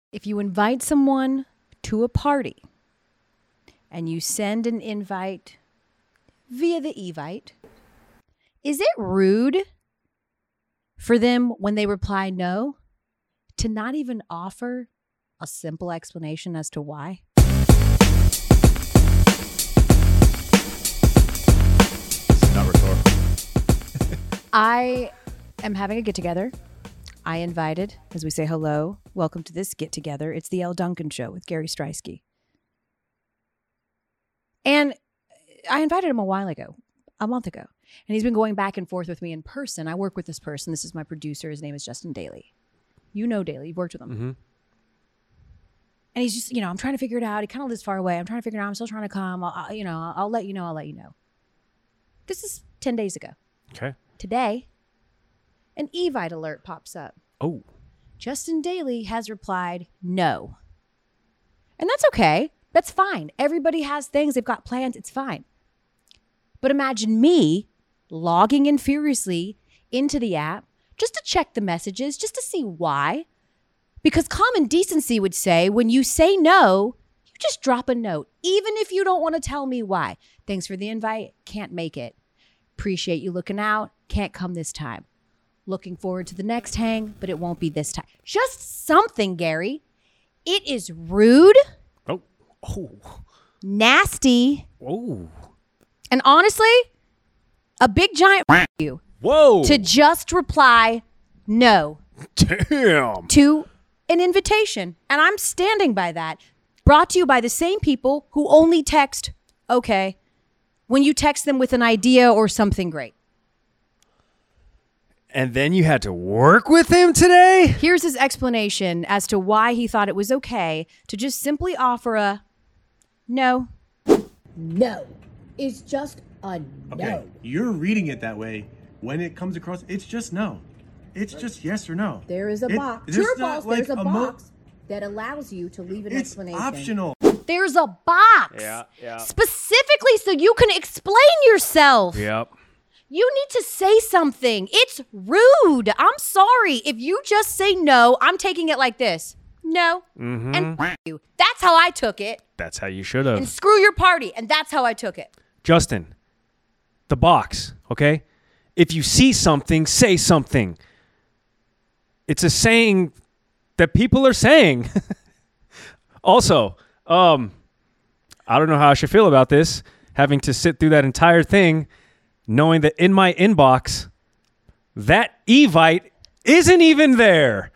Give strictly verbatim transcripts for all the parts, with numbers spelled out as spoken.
If you invite someone to a party and you send an invite via the Evite, is it rude for them when they reply no to not even offer a simple explanation as to why? It's not rhetorical. I am having a get-together. I invited, as we say hello, welcome to this get-together. It's the Elle Duncan Show with Gary Striewski. And I invited him a while ago, a month ago. And he's been going back and forth with me in person. I work with this person. This is my producer. His name is Justin Daly. You know Daly. You've worked with him. Mm-hmm. And he's just, you know, I'm trying to figure it out. He kind of lives far away. I'm trying to figure it out. I'm still trying to come. I'll, I'll, you know, I'll, I'll let you know. I'll let you know. This is ten days ago. Okay. Today, an Evite alert pops up. Oh. Justin Daly has replied no. And that's okay. That's fine. Everybody has things. They've got plans. It's fine. But imagine me logging in furiously into the app just to check the messages, just to see why. Because common decency would say when you say no, you just drop a note, even if you don't want to tell me why. Thanks for the invite. Can't make it. Appreciate you looking out. Can't come this time. Looking forward to the next hang, but it won't be this time. Just something, Gary. It is rude. Oh. Oh. Nasty. Oh. And honestly, a big giant f- you. Whoa. To just reply no. Damn. To an invitation. And I'm standing by that. Brought to you by the same people who only text okay when you text them with an idea or something great. And then you had to work with him today? Here's his explanation as to why he thought it was okay to just simply offer a no. No. It's just a no. Okay, you're reading it that way. When it comes across, it's just no. It's just yes or no. There is a It- box. there's True or not false, like there's a, a mo- box that allows you to leave an It's explanation. optional. There's a box. Yeah, yeah. Specifically so you can explain yourself. Yep. You need to say something. It's rude. I'm sorry. If you just say no, I'm taking it like this. No. Mm-hmm. And f- you. That's how I took it. That's how you should And have. screw your party. And that's how I took it. Justin, the box, okay? If you see something, say something. It's a saying that people are saying. Also, um, I don't know how I should feel about this, having to sit through that entire thing, knowing that in my inbox, that Evite isn't even there.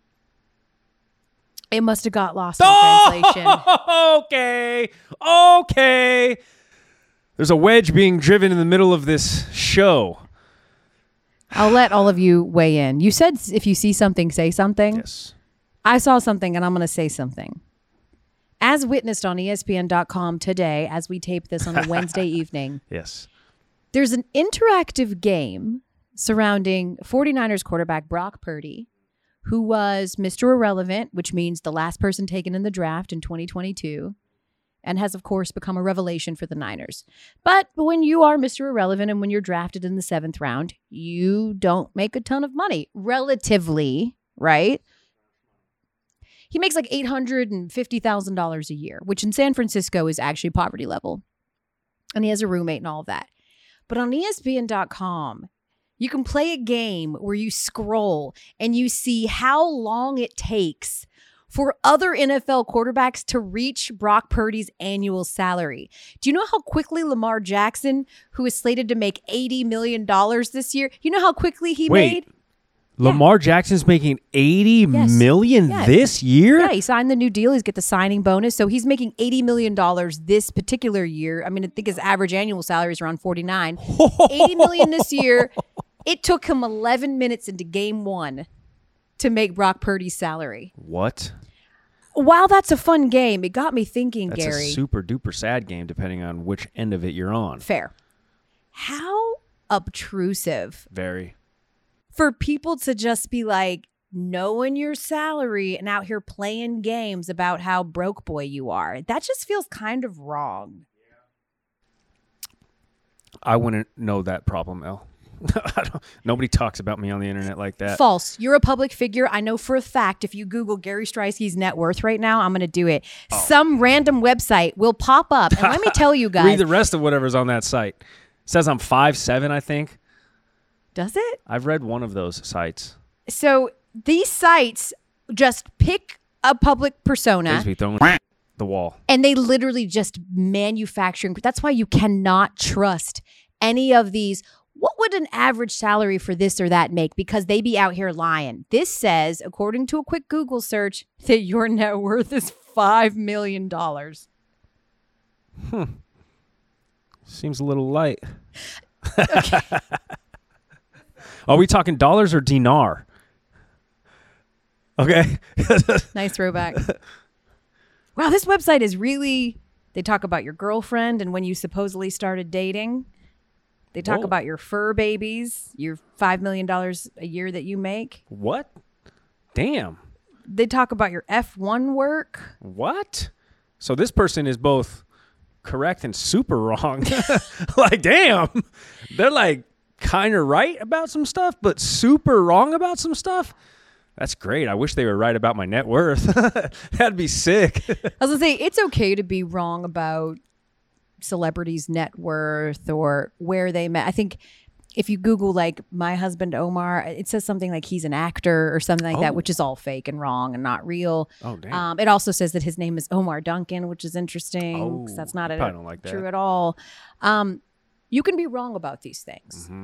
It must have got lost in translation. Oh, okay. Okay. There's a wedge being driven in the middle of this show. I'll let all of you weigh in. You said if you see something, say something. Yes. I saw something and I'm going to say something. As witnessed on E S P N dot com today, as we tape this on a Wednesday evening, Yes. there's an interactive game surrounding 49ers quarterback Brock Purdy, who was Mister Irrelevant, which means the last person taken in the draft in twenty twenty-two, and has, of course, become a revelation for the Niners. But when you are Mister Irrelevant and when you're drafted in the seventh round, you don't make a ton of money, relatively, right? He makes like eight hundred fifty thousand dollars a year, which in San Francisco is actually poverty level. And he has a roommate and all of that. But on E S P N dot com, you can play a game where you scroll and you see how long it takes for other N F L quarterbacks to reach Brock Purdy's annual salary. Do you know how quickly Lamar Jackson, who is slated to make eighty million dollars this year, you know how quickly he Wait. made? Lamar Jackson's making eighty Yes. million Yeah. this year? Yeah, he signed the new deal. He's get the signing bonus. So he's making eighty million dollars this particular year. I mean, I think his average annual salary is around forty-nine. eighty million dollars this year. It took him eleven minutes into game one to make Brock Purdy's salary. What? While that's a fun game, it got me thinking, That's Gary. a super duper sad game depending on which end of it you're on. Fair. How obtrusive Very. for people to just be like knowing your salary and out here playing games about how broke boy you are. That just feels kind of wrong. I wouldn't know that problem, El. I don't, nobody talks about me on the internet like that. False. You're a public figure. I know for a fact if you Google Gary Striesky's net worth right now, I'm going to do it. Oh. Some random website will pop up. And let me tell you guys. Read the rest of whatever's on that site. It says I'm five seven, I think. Does it? I've read one of those sites. So these sites just pick a public persona. They just be throwing the wall. And they literally just manufacturing. That's why you cannot trust any of these. What would an average salary for this or that make? Because they be out here lying. This says, according to a quick Google search, that your net worth is five million dollars. Hmm. Seems a little light. Okay. Are we talking dollars or dinar? Okay. Nice throwback. Wow, this website is really, they talk about your girlfriend and when you supposedly started dating. They talk Whoa. about your fur babies, your five million dollars a year that you make. What? Damn. They talk about your F one work. What? So this person is both correct and super wrong. Like, damn. They're like kind of right about some stuff, but super wrong about some stuff. That's great. I wish they were right about my net worth. That'd be sick. I was going to say, it's okay to be wrong about celebrities' net worth or where they met. I think if you Google like my husband Omar, it says something like he's an actor or something like Oh. that, which is all fake and wrong and not real. Oh, damn. Um, it also says that his name is Omar Duncan, which is interesting 'cause Oh, that's not I a, probably don't like that. true at all. Um, you can be wrong about these things. Mm-hmm.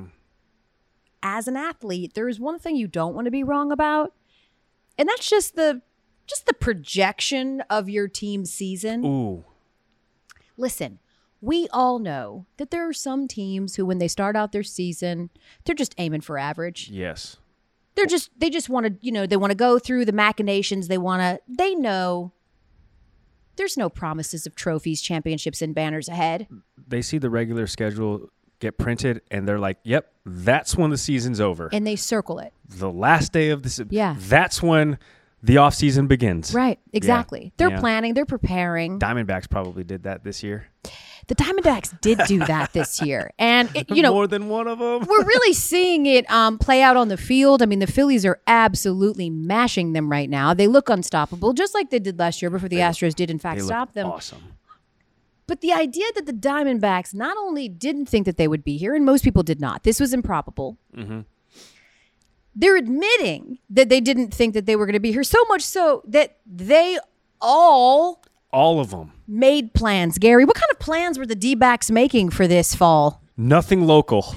As an athlete, there is one thing you don't want to be wrong about, and that's just the just the projection of your team's season. Ooh. Listen, we all know that there are some teams who, when they start out their season, they're just aiming for average. Yes. They're just they just want to, you know, they want to go through the machinations. They want to. They know there's no promises of trophies, championships, and banners ahead. They see the regular schedule get printed, and they're like, "Yep, that's when the season's over." And they circle it. The last day of the se- Yeah. That's when the off season begins. Right. Exactly. They're Yeah. planning. They're preparing. Diamondbacks probably did that this year. The Diamondbacks did do that this year, and it, you know, more than one of them. we're really seeing it um, play out on the field. I mean, the Phillies are absolutely mashing them right now. They look unstoppable, just like they did last year before the Astros did, in fact, They look stop them. Awesome. But the idea that the Diamondbacks not only didn't think that they would be here, and most people did not. This was improbable. Mm-hmm. They're admitting that they didn't think that they were going to be here, so much so that they all All of them. made plans. Gary, what kind of plans were the D-backs making for this fall? Nothing local.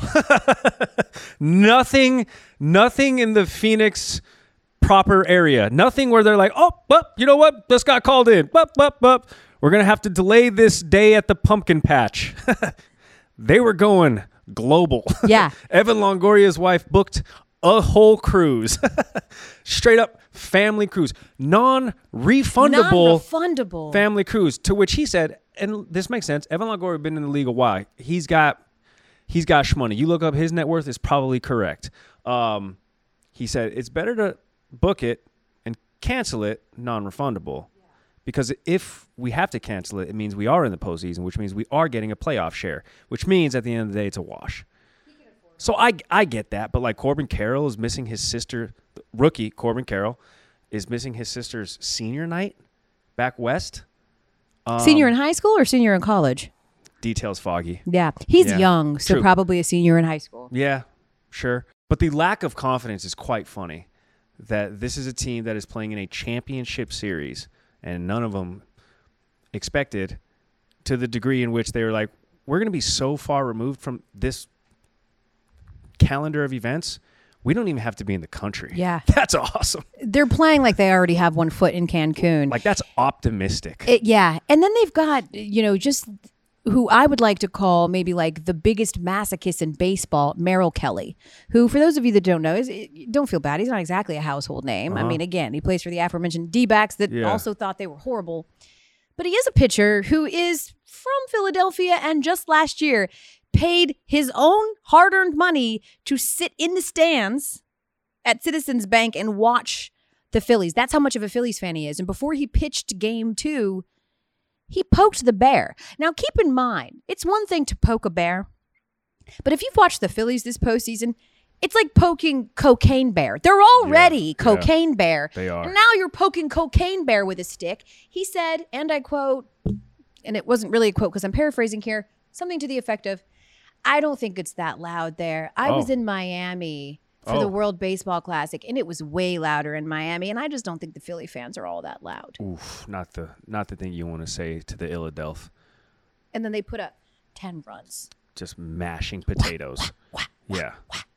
nothing, nothing in the Phoenix proper area. Nothing where they're like, oh, well, you know what? This got called in. Bup, bup, bup. We're going to have to delay this day at the pumpkin patch. They were going global. Yeah. Evan Longoria's wife booked a whole cruise. Straight up family cruise. Non-refundable Non-refundable. family cruise. To which he said, and this makes sense, Evan Longoria been in the league a while. He's got he's got shmoney. You look up his net worth is probably correct. Um, he said it's better to book it and cancel it non-refundable. Because if we have to cancel it, it means we are in the postseason, which means we are getting a playoff share, which means at the end of the day, it's a wash. So I, I get that, but like Corbin Carroll is missing his sister, rookie Corbin Carroll is missing his sister's senior night back west. Um, Senior in high school or senior in college? Details foggy. Yeah. He's Yeah. young, so True. probably a senior in high school. Yeah, sure. But the lack of confidence is quite funny that this is a team that is playing in a championship series and none of them expected to the degree in which they were like, we're going to be so far removed from this calendar of events, we don't even have to be in the country. Yeah. That's awesome. They're playing like they already have one foot in Cancun. Like, that's optimistic. It, yeah. And then they've got, you know, just who I would like to call maybe like the biggest masochist in baseball, Merrill Kelly, who, for those of you that don't know, is don't feel bad. He's not exactly a household name. I Uh-huh. mean, again, he plays for the aforementioned D-backs that Yeah. also thought they were horrible. But he is a pitcher who is from Philadelphia and just last year paid his own hard-earned money to sit in the stands at Citizens Bank and watch the Phillies. That's how much of a Phillies fan he is. And before he pitched game two, he poked the bear. Now, keep in mind, it's one thing to poke a bear. But if you've watched the Phillies this postseason, it's like poking Cocaine Bear. They're already Yeah, Cocaine Bear. They are. And now you're poking Cocaine Bear with a stick. He said, and I quote, and it wasn't really a quote because I'm paraphrasing here, something to the effect of, I don't think it's that loud there. I Oh. was in Miami for Oh. the World Baseball Classic, and it was way louder in Miami, and I just don't think the Philly fans are all that loud. Oof, not the not the thing you want to say to the Philadelphia. And then they put up ten runs. Just mashing potatoes. Yeah.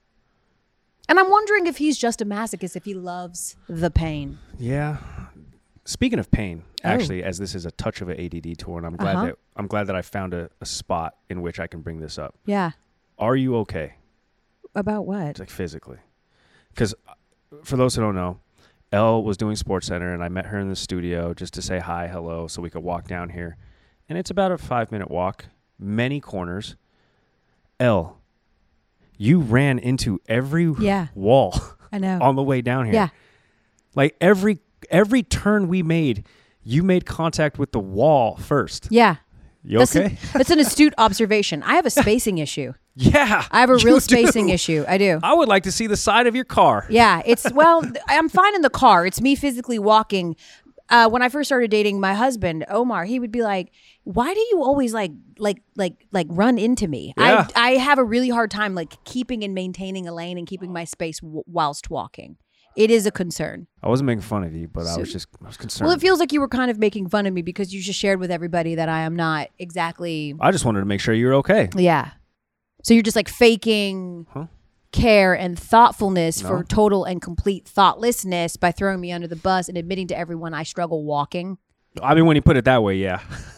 And I'm wondering if he's just a masochist, if he loves the pain. Yeah. Speaking of pain, Oh. actually, as this is a touch of an A D D tour, and I'm glad Uh-huh. that I'm glad that I found a, a spot in which I can bring this up. Yeah. Are you okay? About what? It's like physically. Because for those who don't know, Elle was doing Sports Center, and I met her in the studio just to say hi, hello, so we could walk down here. And it's about a five-minute walk, many corners. Elle, you ran into every Yeah. wall I know. on the way down here. Yeah. Like every every turn we made, you made contact with the wall first. Yeah. You That's, okay? an, that's an astute observation. I have a spacing issue. Yeah. I have a you real spacing do. issue. I do. I would like to see the side of your car. Yeah, it's well, I'm fine in the car. It's me physically walking. Uh, when I first started dating my husband, Omar, he would be like, "Why do you always like like like like run into me?" Yeah. I I have a really hard time like keeping and maintaining a lane and keeping my space w- whilst walking. It is a concern. I wasn't making fun of you, but I So- was just I was concerned. Well, it feels like you were kind of making fun of me because you just shared with everybody that I am not exactly. I just wanted to make sure you were okay. Yeah. So you're just like faking Huh? care and thoughtfulness for No. total and complete thoughtlessness by throwing me under the bus and admitting to everyone I struggle walking. I mean, when you put it that way, yeah.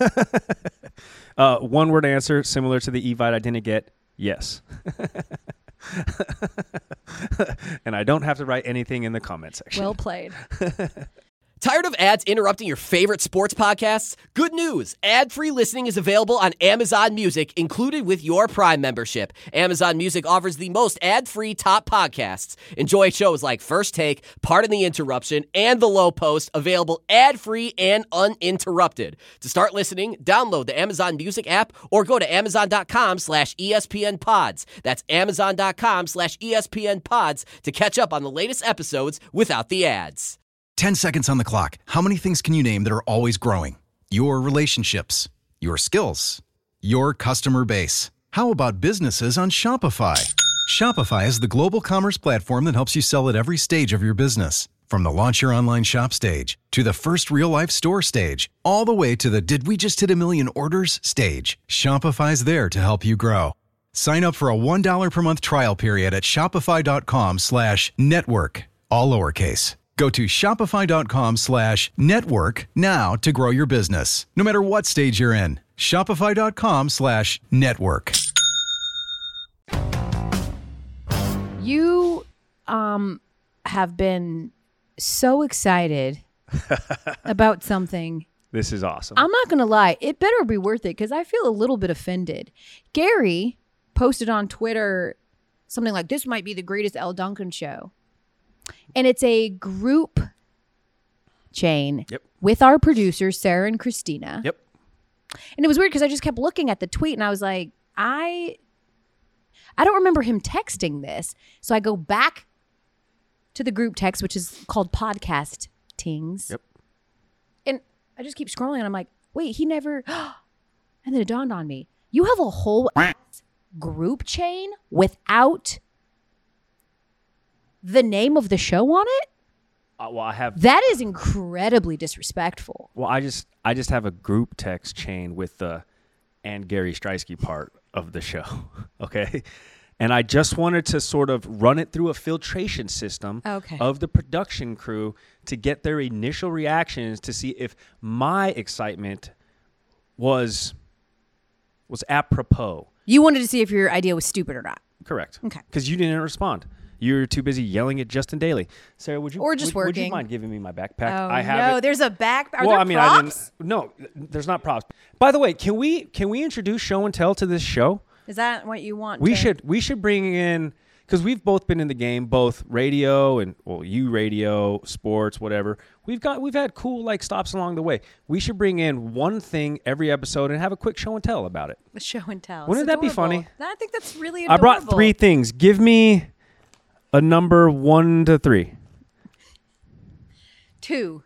uh, one word answer, similar to the Evite I didn't get, yes. And I don't have to write anything in the comment section. Well played. Tired of ads interrupting your favorite sports podcasts? Good news! Ad-free listening is available on Amazon Music, included with your Prime membership. Amazon Music offers the most ad-free top podcasts. Enjoy shows like First Take, Pardon the Interruption, and The Low Post, available ad-free and uninterrupted. To start listening, download the Amazon Music app or go to amazon.com slash ESPN pods. That's amazon.com slash ESPN pods to catch up on the latest episodes without the ads. ten seconds on the clock. How many things can you name that are always growing? Your relationships, your skills, your customer base. How about businesses on Shopify? Shopify is the global commerce platform that helps you sell at every stage of your business. From the launch your online shop stage to the first real life store stage, all the way to the did we just hit a million orders stage. Shopify's there to help you grow. Sign up for a one dollar per month trial period at shopify.com slash network, all lowercase. Go to shopify.com slash network now to grow your business. No matter what stage you're in, shopify.com slash network. You um have been so excited about something. This is awesome. I'm not going to lie. It better be worth it because I feel a little bit offended. Gary posted on Twitter something like, this might be the greatest Elle Duncan show. And it's a group chain Yep. with our producers, Sarah and Christina. Yep. And it was weird because I just kept looking at the tweet and I was like, I I don't remember him texting this. So I go back to the group text, which is called Podcast Tings. Yep. And I just keep scrolling and I'm like, wait, he never. And then it dawned on me. You have a whole group chain without the name of the show on it? Uh, well, I have. That is incredibly disrespectful. Well, I just I just have a group text chain with the and Gary Streisky part of the show. Okay. And I just wanted to sort of run it through a filtration system Okay. of the production crew to get their initial reactions to see if my excitement was was apropos. You wanted to see if your idea was stupid or not. Correct. Okay. Because you didn't respond. You were too busy yelling at Justin Daly. Sarah, would you Or just would, would you working. mind giving me my backpack? Oh, I have no. it. There's a back. Are well, there I mean, props? I didn't. No, there's not props. By the way, can we can we introduce show and tell to this show? Is that what you want? We to- should we should bring in because we've both been in the game, both radio and well, you radio, sports, whatever. We've got we've had cool like stops along the way. We should bring in one thing every episode and have a quick show and tell about it. A show and tell. Wouldn't It's that be adorable. funny? I think that's really I adorable. brought three things. Give me a number one to three. Two.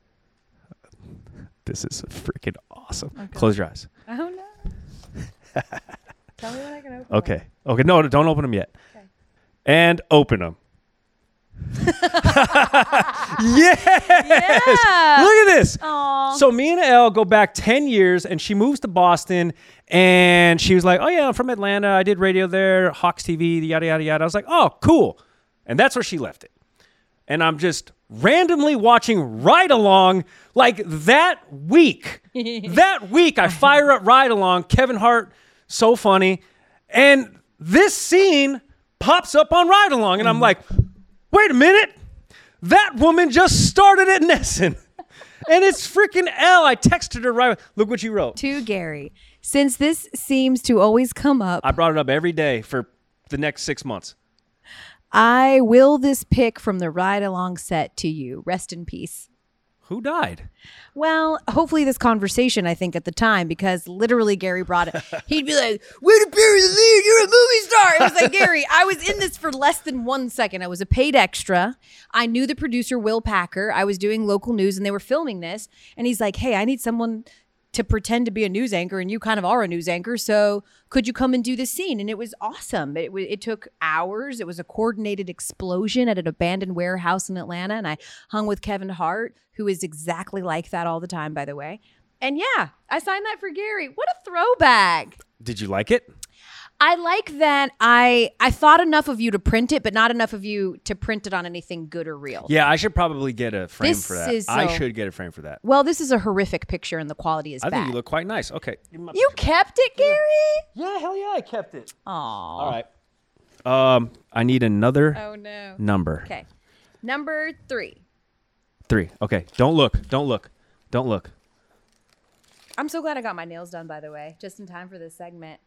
This is freaking awesome. Close your eyes. Oh, no. Tell me when I can open Okay. Okay. No, don't open them yet. Okay. And open them. Yes. Yeah. Look at this. Aw. So me and Elle go back ten years, and she moves to Boston, and she was like, oh, yeah, I'm from Atlanta. I did radio there, Hawks T V, yada, yada, yada. I was like, oh, cool. And that's where she left it. And I'm just randomly watching Ride Along like that week. that week, I fire up Ride Along, Kevin Hart, so funny. And this scene pops up on Ride Along, and I'm like, wait a minute. That woman just started at Nesson. And it's freaking Elle. I texted her right. Look what you wrote. To Gary. Since this seems to always come up, I brought it up every day for the next six months. I will this pic from the Ride Along set to you. Rest in peace. Who died? Well, hopefully this conversation, I think, at the time, because literally Gary brought it. He'd be like, way to bury the lead, you're a movie star. It was like, Gary, I was in this for less than one second. I was a paid extra. I knew the producer, Will Packer. I was doing local news, and they were filming this. And he's like, hey, I need someone to pretend to be a news anchor, and you kind of are a news anchor, so could you come and do this scene? And it was awesome. It, w- it took hours. It was a coordinated explosion at an abandoned warehouse in Atlanta, and I hung with Kevin Hart, who is exactly like that all the time, by the way. And yeah, I signed that for Gary. What a throwback. Did you like it? I like that I I thought enough of you to print it, but not enough of you to print it on anything good or real. Yeah, I should probably get a frame This for that. is I so- should get a frame for that. Well, this is a horrific picture, and the quality is I bad. think you look quite nice. Okay. You kept it, Gary? Yeah, hell yeah, I kept it. Aw. All right. Um, I need another Oh, no. number. Okay. Number three. Three. Okay. Don't look. Don't look. Don't look. I'm so glad I got my nails done, by the way, just in time for this segment.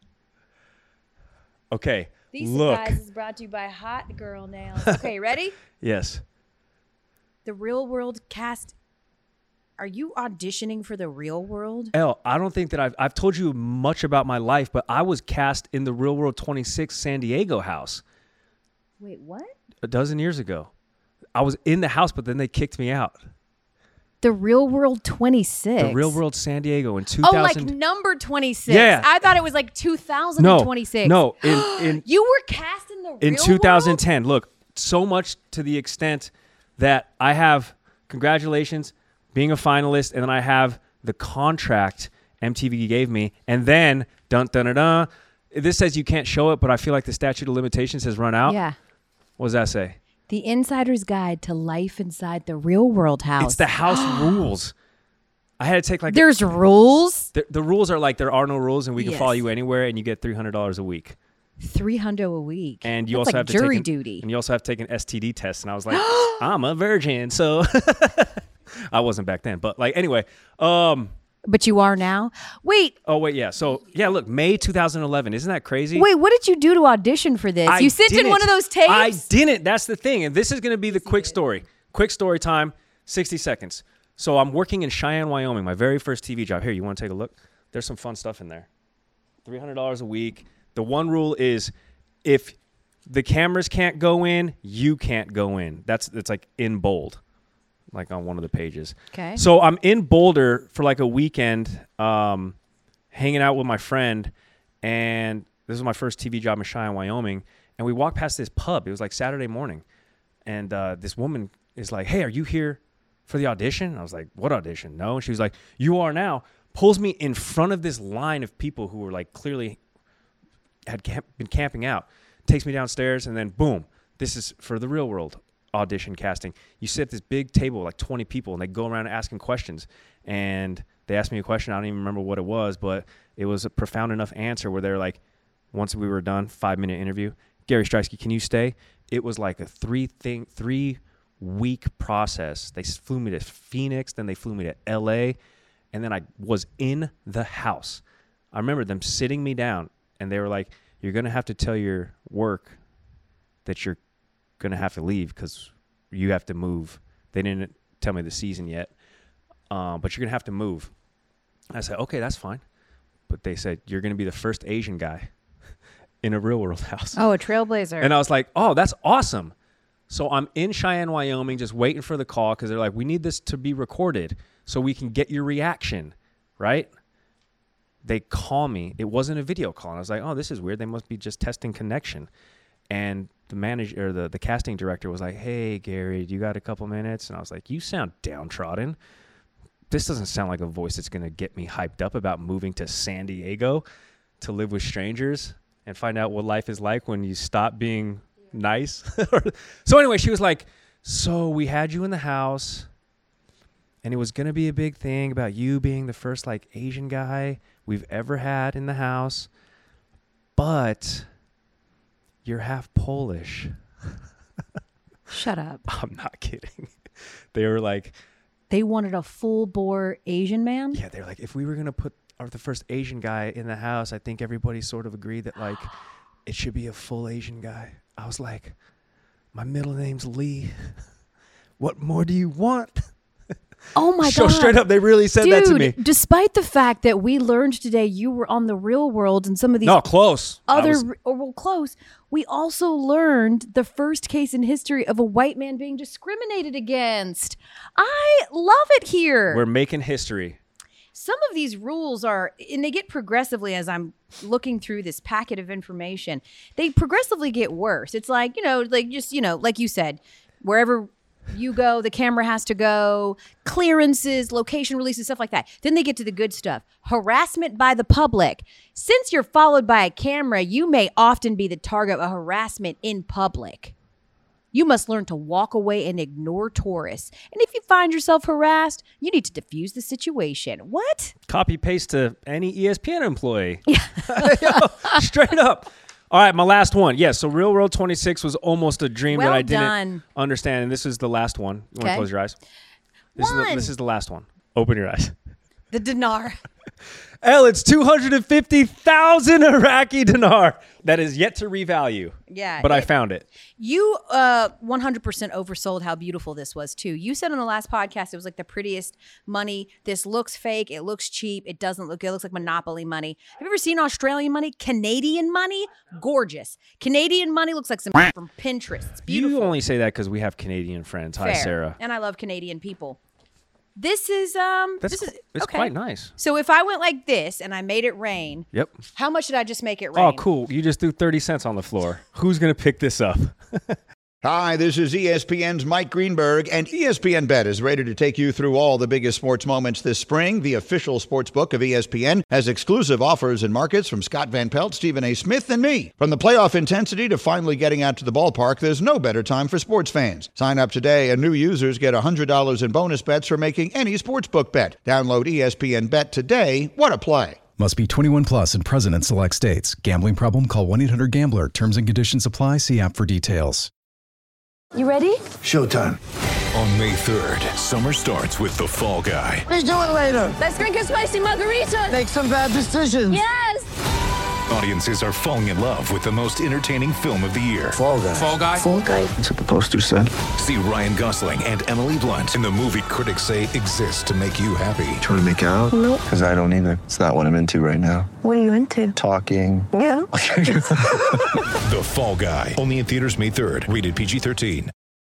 Okay. These look. surprises is brought to you by Hot Girl Nails. Okay, ready? Yes. The Real World cast. Are you auditioning for the Real World? Elle, I don't think that I've I've told you much about my life, but I was cast in the Real World twenty-six San Diego house Wait, what? a dozen years ago. I was in the house, but then they kicked me out. The Real World twenty-six. The Real World San Diego in two Oh, thousand. like number twenty-six. Yeah. I thought it was like two thousand twenty-six. No, no. In in You were cast in the in Real two thousand ten. World? Look, so much to the extent that I have congratulations being a finalist, and then I have the contract M T V gave me, and then dun dun dun dun. This says you can't show it, but I feel like the statute of limitations has run out. Yeah. What does that say? The Insider's Guide to Life Inside the Real World House. It's the house rules. I had to take like There's rules. the, the rules are like there are no rules, and we can Yes. follow you anywhere, and you get three hundred dollars a week. Three hundred a week. And you That's also like have to jury take an, duty. And you also have to take an S T D test. And I was like, I'm a virgin, so I wasn't back then. But like anyway, um, But you are now. Wait, oh wait, yeah. So yeah, look, May two thousand eleven. Isn't that crazy? wait. What did you do to audition for this? I you sent in didn't. one of those tapes. I didn't. That's the thing. And this is going to be the quick story. Quick story time. sixty seconds. So I'm working in Cheyenne, Wyoming. My very first T V job. Here, you want to take a look? There's some fun stuff in there. three hundred dollars a week. The one rule is if the cameras can't go in, you can't go in. That's it's like in bold, like on one of the pages. Okay. So I'm in Boulder for like a weekend, um, hanging out with my friend, and this was my first T V job in Cheyenne, Wyoming. And we walked past this pub. It was like Saturday morning, and uh, this woman is like, "Hey, are you here for the audition?" I was like, "What audition?" No. And she was like, "You are now." Pulls me in front of this line of people who were like clearly had camp- been camping out. Takes me downstairs, and then boom, this is for the Real World audition casting. You sit at this big table, like twenty people, and they go around asking questions. And they asked me a question. I don't even remember what it was, but it was a profound enough answer where they're like, once we were done, five minute interview, Gary Streisky, can you stay? It was like a three thing, three week process. They flew me to Phoenix, then they flew me to L A, and then I was in the house. I remember them sitting me down, and they were like, "You're gonna have to tell your work that you're going to have to leave because you have to move. They didn't tell me the season yet, um, but you're going to have to move. I said, okay, that's fine. But they said, you're going to be the first Asian guy in a Real World house. Oh, a trailblazer. And I was like, oh, that's awesome. So I'm in Cheyenne, Wyoming, just waiting for the call because they're like, we need this to be recorded so we can get your reaction, right? They call me. It wasn't a video call. And I was like, oh, this is weird. They must be just testing connection. And the manager, or the, the casting director was like, hey, Gary, do you got a couple minutes? And I was like, you sound downtrodden. This doesn't sound like a voice that's going to get me hyped up about moving to San Diego to live with strangers and find out what life is like when you stop being nice. So anyway, she was like, so we had you in the house and it was going to be a big thing about you being the first like Asian guy we've ever had in the house, but you're half Polish. Shut up. I'm not kidding. They were like, They wanted a full-bore Asian man? yeah, they're like, if we were going to put our, the first Asian guy in the house, I think everybody sort of agreed that like it should be a full Asian guy. I was like, my middle name's Lee. What more do you want? Oh my So God. straight up, they really said Dude, that to me. despite the fact that we learned today you were on The Real World and some of these No, close. I other, was- or well, close, we also learned the first case in history of a white man being discriminated against. I love it here. we're making history. Some of these rules are, and they get progressively as I'm looking through this packet of information, they progressively get worse. It's like, you know, like just, you know, like you said, wherever you go, the camera has to go, clearances, location releases, stuff like that. Then they get to the good stuff. Harassment by the public. Since you're followed by a camera, you may often be the target of harassment in public. You must learn to walk away and ignore tourists. And if you find yourself harassed, you need to diffuse the situation. What? Copy paste to any E S P N employee. Yeah. Straight up. All right, my last one. Yeah, so Real World twenty-six was almost a dream Well that I didn't done. understand. And this is the last one. You want to Okay. close your eyes? This is, the, One. this is the last one. Open your eyes. The dinar. L, it's two hundred fifty thousand Iraqi dinar that is yet to revalue. Yeah, But I it- found it. You uh, one hundred percent oversold how beautiful this was, too. You said on the last podcast it was like the prettiest money. This looks fake. It looks cheap. It doesn't look, it looks like Monopoly money. Have you ever seen Australian money? Canadian money? Gorgeous. Canadian money looks like some from Pinterest. It's beautiful. You only say that because we have Canadian friends. Hi, Fair. Sarah. And I love Canadian people. This is, um, That's this is, qu- it's okay. quite nice. So if I went like this and I made it rain, Yep. how much did I just make it rain? Oh, cool. You just threw thirty cents on the floor. Who's going to pick this up? Hi, this is E S P N's Mike Greenberg, and E S P N Bet is ready to take you through all the biggest sports moments this spring. The official sports book of E S P N has exclusive offers and markets from Scott Van Pelt, Stephen A. Smith, and me. From the playoff intensity to finally getting out to the ballpark, there's no better time for sports fans. Sign up today, and new users get one hundred dollars in bonus bets for making any sportsbook bet. Download E S P N Bet today. What a play. Must be twenty-one plus and present in select states. Gambling problem? Call one eight hundred gambler. Terms and conditions apply. See app for details. You ready? Showtime. On May third, summer starts with The Fall Guy. Let's do it later. Let's drink a spicy margarita. Make some bad decisions. Yes! Audiences are falling in love with the most entertaining film of the year. Fall guy. Fall Guy. Fall guy. That's what the poster said. See Ryan Gosling and Emily Blunt in the movie critics say exists to make you happy. Trying to make it out? Nope. Because I don't either. It's not what I'm into right now. What are you into? Talking. Yeah. The Fall Guy. Only in theaters May third. Rated P G thirteen.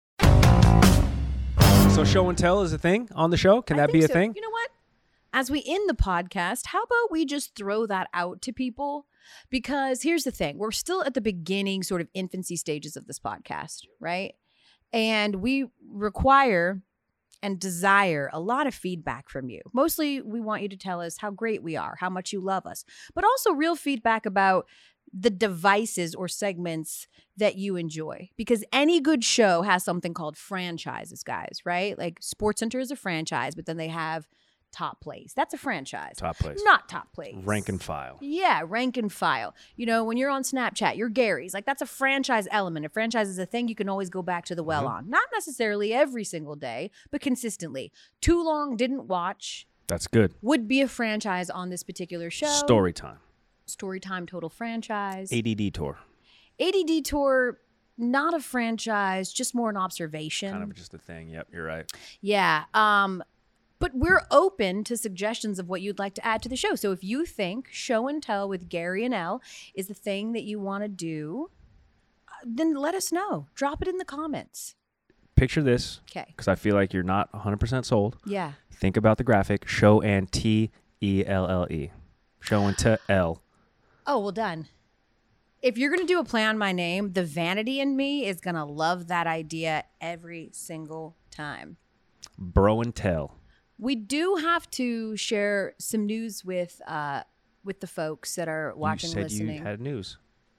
So show and tell is a thing on the show? Can I that be a think so. thing? You know what? As we end the podcast, how about we just throw that out to people? Because here's the thing. We're still at the beginning, sort of infancy stages of this podcast, right? And we require and desire a lot of feedback from you. Mostly, we want you to tell us how great we are, how much you love us, but also real feedback about the devices or segments that you enjoy. Because any good show has something called franchises, guys, right? Like SportsCenter is a franchise, but then they have Top Place. That's a franchise. Top Place. Not Top Place. Rank and file. Yeah, rank and file. You know, when you're on Snapchat, you're Gary's. Like, that's a franchise element. A franchise is a thing you can always go back to the well Mhm. on. Not necessarily every single day, but consistently. Too Long Didn't Watch That's good. would be a franchise on this particular show. Story time. Storytime Total Franchise. A D D tour. A D D Tour not a franchise, just more an observation. Kind of just a thing. Yep, you're right. Yeah. Um, but we're open to suggestions of what you'd like to add to the show. So if you think Show and Tell with Gary and Elle is the thing that you want to do, then let us know. Drop it in the comments. Picture this. Okay. Because I feel like you're not one hundred percent sold. Yeah. Think about the graphic. Show and T E L L E. Show and T-L. Oh, well done. If you're going to do a play on my name, the vanity in me is going to love that idea every single time. Bro and Tell. We do have to share some news with uh, with the folks that are watching, you said listening. You had news.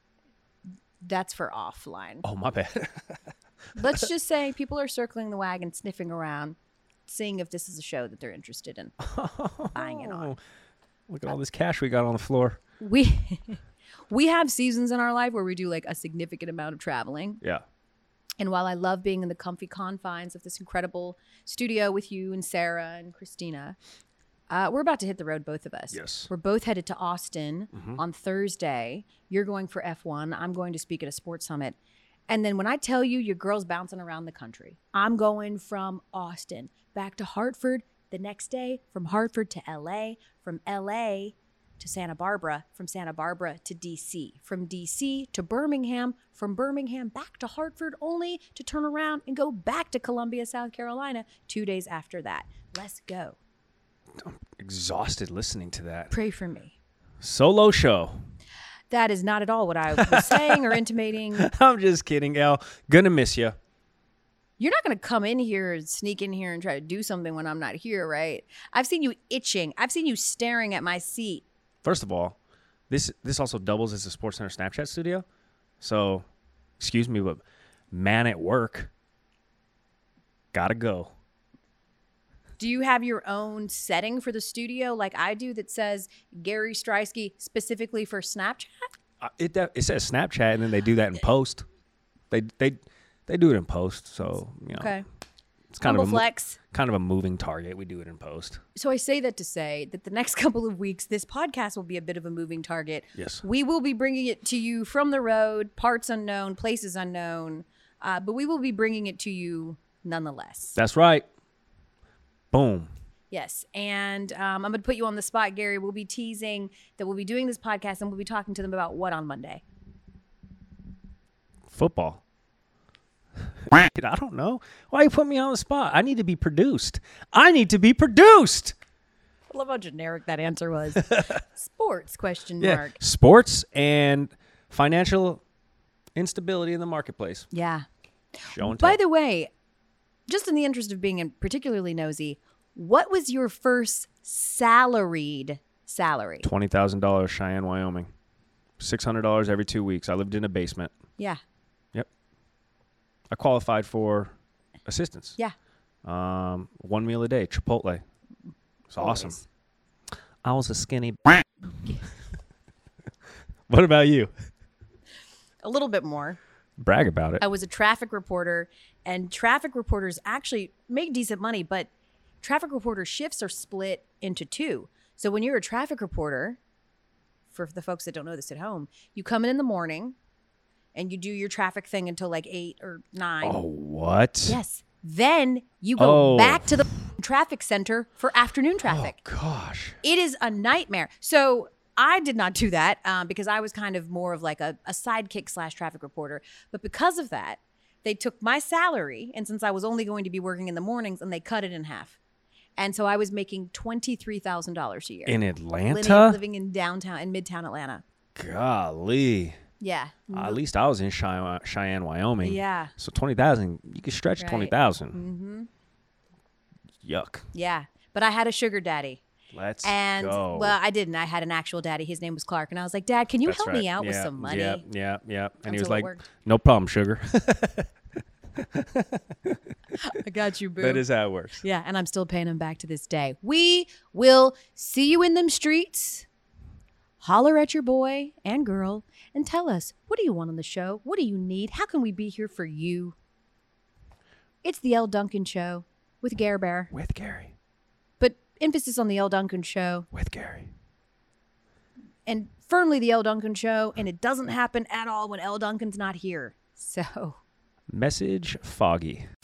That's for offline. Oh, my bad. Let's just say people are circling the wagon, sniffing around, seeing if this is a show that they're interested in buying it on. Look at all this cash we got on the floor. We we have seasons in our life where we do like a significant amount of traveling. Yeah. And while I love being in the comfy confines of this incredible studio with you and Sarah and Christina, uh, we're about to hit the road, both of us. Yes. We're both headed to Austin Mm-hmm. on Thursday. You're going for F one. I'm going to speak at a sports summit. And then when I tell you your girl's bouncing around the country, I'm going from Austin back to Hartford the next day, from Hartford to L A, from L A to Santa Barbara, from Santa Barbara to D C, from D C to Birmingham, from Birmingham back to Hartford, only to turn around and go back to Columbia, South Carolina, two days after that. Let's go. I'm exhausted listening to that. Pray for me. Solo show. That is not at all what I was saying or intimating. I'm just kidding, Elle. Gonna miss you. You're not going to come in here and sneak in here and try to do something when I'm not here, right? I've seen you itching. I've seen you staring at my seat. First of all, this this also doubles as a SportsCenter Snapchat studio. So, excuse me, but man at work, gotta go. Do you have your own setting for the studio like I do that says Gary Striesky specifically for Snapchat? Uh, it it says Snapchat, and then they do that in post. They they they do it in post, so you know. Okay. It's kind Humble of a flex. kind of a moving target. We do it in post. So I say that to say that the next couple of weeks, this podcast will be a bit of a moving target. Yes. We will be bringing it to you from the road, parts unknown, places unknown, uh, but we will be bringing it to you nonetheless. That's right. Boom. Yes. And um, I'm going to put you on the spot, Gary. We'll be teasing that we'll be doing this podcast and we'll be talking to them about what on Monday? Football. I don't know. Why you put me on the spot? I need to be produced. I need to be produced. I love how generic that answer was. Sports, question Yeah. mark. Sports and financial instability in the marketplace. Yeah. Show and By tell. the way, just in the interest of being particularly nosy, what was your first salaried salary? twenty thousand dollars, Cheyenne, Wyoming. six hundred dollars every two weeks. I lived in a basement. Yeah. Yep. I qualified for assistance. Yeah. Um, one meal a day, Chipotle. It's awesome. Always. I was a skinny. What about you? A little bit more. Brag about it. I was a traffic reporter, and traffic reporters actually make decent money, but traffic reporter shifts are split into two. So when you're a traffic reporter, for the folks that don't know this at home, you come in in the morning and you do your traffic thing until like eight or nine. Oh, what? Yes. Then you go Oh. back to the traffic center for afternoon traffic. Oh, gosh. It is a nightmare. So I did not do that um, because I was kind of more of like a, a sidekick slash traffic reporter. But because of that, they took my salary, and since I was only going to be working in the mornings, and they cut it in half. And so I was making twenty-three thousand dollars a year. In Living, Atlanta? living in downtown, in midtown Atlanta. Golly. Yeah. Uh, at least I was in Cheyenne, Cheyenne Wyoming. Yeah. So twenty thousand, you could stretch Right. twenty thousand. Mm-hmm. Yuck. Yeah. But I had a sugar daddy. Let's And, go. well, I didn't. I had an actual daddy. His name was Clark. And I was like, Dad, can you That's help right. me out with Yeah, some money? Yeah, yeah, yeah. And he Until was it like, worked. no problem, sugar. I got you, boo. That is how it works. Yeah, and I'm still paying him back to this day. We will see you in them streets. Holler at your boy and girl and tell us, what do you want on the show? What do you need? How can we be here for you? It's the Elle Duncan Show with Gare Bear. With Gary. But emphasis on the Elle Duncan Show. With Gary. And firmly the Elle Duncan Show. And it doesn't happen at all when Elle Duncan's not here. So Message Foggy.